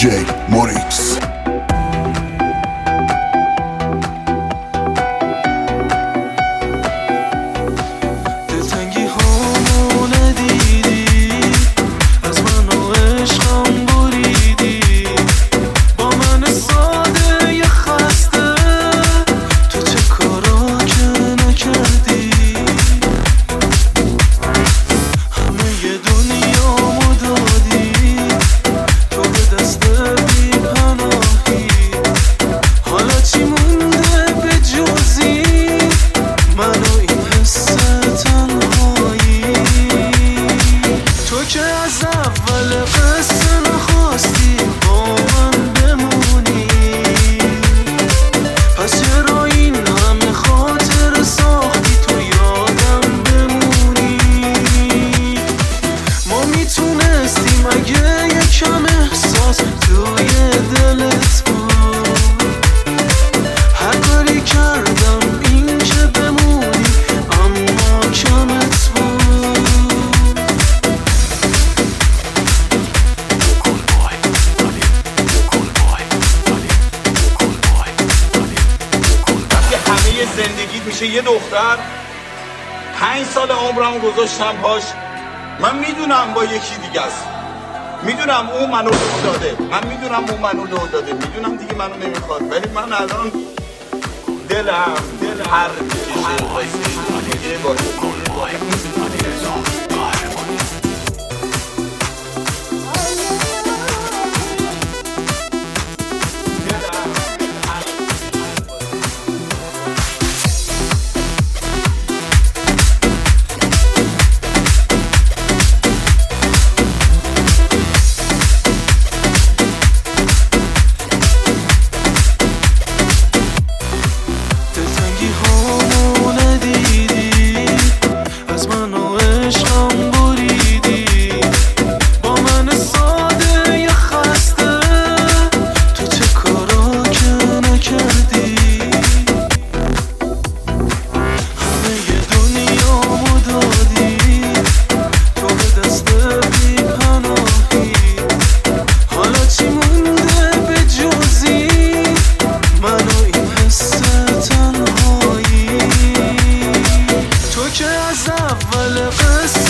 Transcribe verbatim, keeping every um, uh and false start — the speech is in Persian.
جی موریکس. زندگیت میشه یه دختر، پنج سال عمرم گذاشتم باش. من میدونم با یکی دیگه است، میدونم اون منو لو داده، من میدونم اون منو لو داده، میدونم دیگه منو نمیخواد، ولی من الان دلم دل هر میکشه واسه دیگه باشه. اول قصه